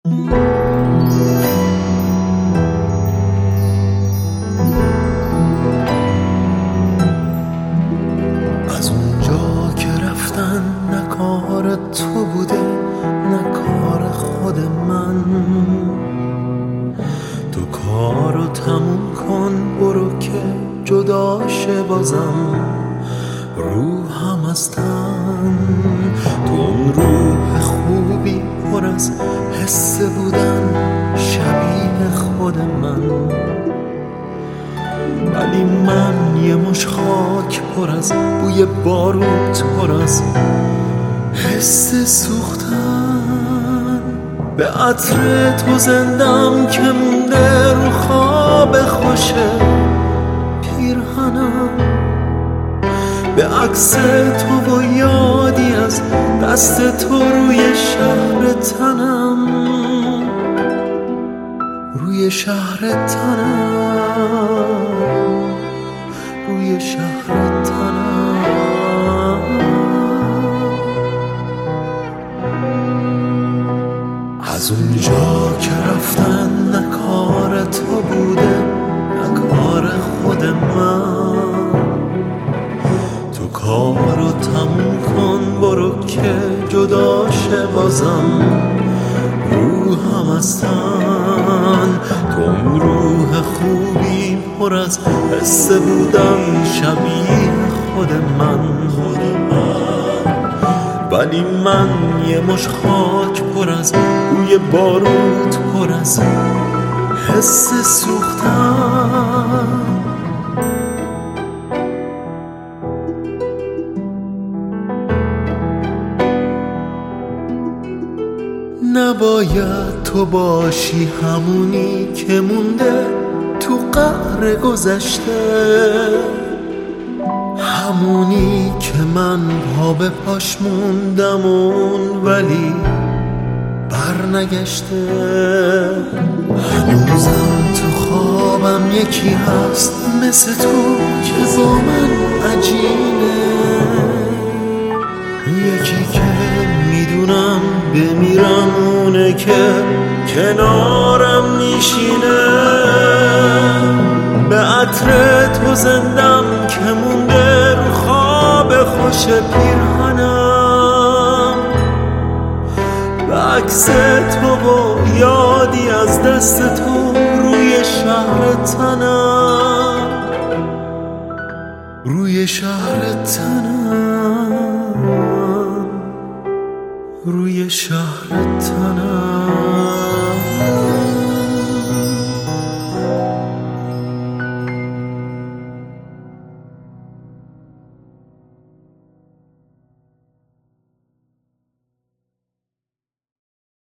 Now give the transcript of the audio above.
از اونجا که رفتن نه کار تو بوده نه کار خود من، تو کارو تموم کن برو که جدا شه بازم روحم از تن. تو اون روح خوبی پر از حس بودن شبیه خود من، ولی من یه مش خاک پر از بوی باروت پر از حس سوختن. به عطر تو زندم که مونده رو خواب خوش پیرهنم، به عکس تو و یادی از دست تو روی شهر تنم، روی شهر تنم، روی شهر تنم. از اونجا که رفتن نه کار تو بوده نه کار خود من، تو کارو تموم کن برو که جدا شه بازم روحم از تن. تو اون روح خوبی پر از حس بودن شبیه خود من، ولی من یه مش خاک پر از بوی باروت پر از حس سوختن. نباید تو باشی همونی که مونده تو قعر گذشته، همونی که من پا به پاش موندم اون ولی برنگشته. هنوزم تو خوابم یکی هست مثل تو که با من عجینه، یکی که میدونم بمیرم اونه که کنارم میشینه. به عطر تو زندم که مونده رو خواب خوش پیرهنم، به عکس تو و یادی از دست تو روی شهر تنم، روی شهر تنم، روی شهر تنم.